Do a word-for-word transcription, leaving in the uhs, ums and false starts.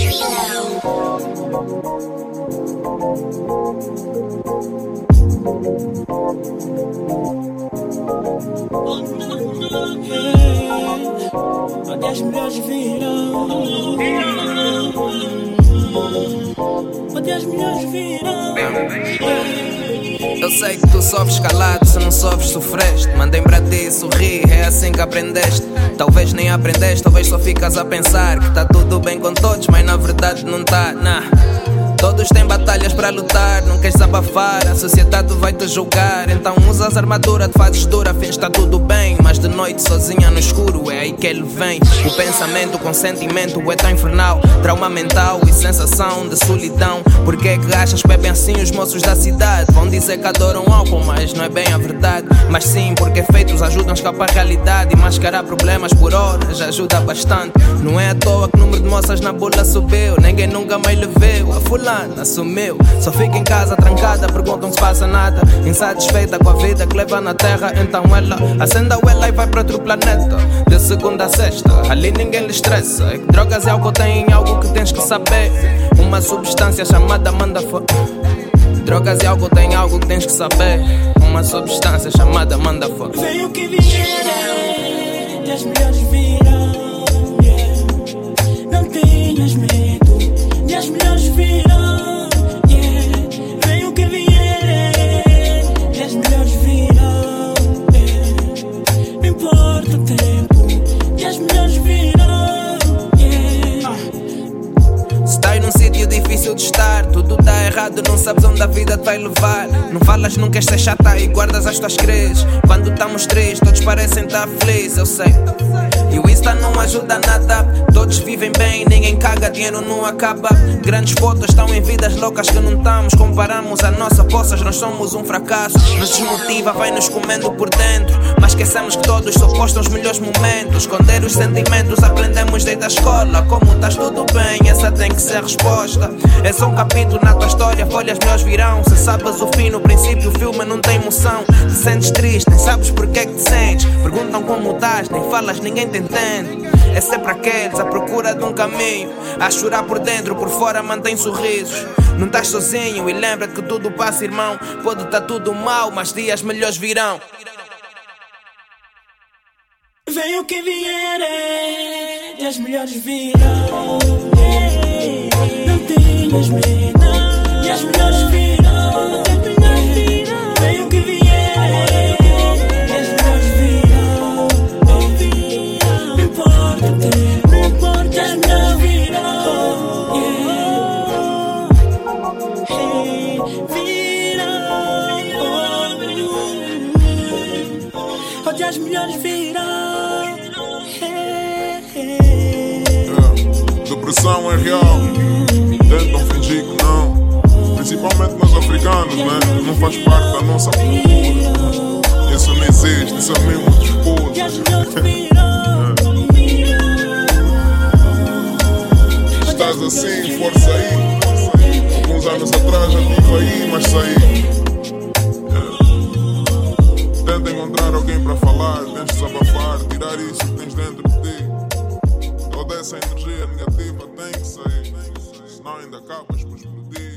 Onde as mulheres viram, onde as mulheres viram. Eu sei que tu sofres calado, se não sofres sofreste. Mandei pra ti sorrir, é assim que aprendeste. Talvez nem aprendeste, talvez só ficas a pensar que tá tudo bem com todos, mas na verdade não tá, nah. Todos têm batalhas para lutar, não queres abafar, a sociedade vai te julgar. Então usas armadura, te fazes dura, fins tá tudo bem. Mas de noite sozinha no escuro, é aí que ele vem. O pensamento com sentimento é tão infernal. Trauma mental e sensação de solidão. Por que é que achas que bebem assim os moços da cidade? Vão dizer que adoram álcool, mas não é bem a verdade. Mas sim, porque feitos ajudam a escapar a realidade. E mascarar problemas por horas ajuda bastante. Não é à toa que o número de moças na bula subiu. Ninguém nunca mais lhe viu, a fulana assumiu. Só fica em casa trancada, perguntam se passa nada. Insatisfeita com a vida que leva na terra. Então ela acende a ela e vai para outro planeta. De segunda a sexta, ali ninguém lhe estressa. É que drogas é algo, tem algo que tens que saber. Uma substância chamada manda fo... Drogas é algo, tem algo que tens que saber. Uma substância chamada manda fo... Vem o que vier, e as mulheres viram, yeah. Não tenhas medo, e as mulheres viram, yeah. Vem o que vier, e as mulheres viram, yeah. Não importa o tempo, e as mulheres viram, yeah. Se estás num sítio difícil de estar, tudo dá errado, não sabes onde a vida te vai levar. Não falas, não queres ser chata e guardas as tuas crises. Quando estamos tristes, todos parecem estar felizes, eu sei. E o Insta não ajuda nada. Todos vivem bem, ninguém caga, dinheiro não acaba. Grandes fotos estão em vidas loucas que não estamos. Comparamos a nossa poças, nós somos um fracasso. Nos desmotiva, vai nos comendo por dentro. Mas esquecemos que todos só postam os melhores momentos. Esconder os sentimentos, aprendemos desde a escola. Como estás tudo bem, essa tem que ser a resposta. É só um capítulo na tua história, folhas melhores virão. Se sabes o fim, no princípio o filme não tem emoção. Te sentes triste, nem sabes porque é que te sentes. Perguntam como estás, nem falas, ninguém te entende. É sempre aqueles à procura de um caminho. A chorar por dentro, por fora mantém sorrisos. Não estás sozinho e lembra-te que tudo passa, irmão. Pode estar tudo mal, mas dias melhores virão. Vem o que vier, e as mulheres virão, yeah. Não tenhas medo, e as mulheres virão, yeah. Vem o que vier, e as mulheres virão, yeah. Não importa o tempo, não importa, e as mulheres virão, yeah. Hey, virão, onde as mulheres virão. Depressão é real, tentam fingir que não. Principalmente nós africanos, né? Não faz parte da nossa cultura. Isso não existe, isso é mesmo disputa. Estás assim, força aí. Alguns anos atrás já estive aí, mas saí. Tenta encontrar alguém para falar, tens de desabafar, tirar isso que tens dentro de ti. Toda essa energia negativa tem que sair, senão ainda acabas por explodir.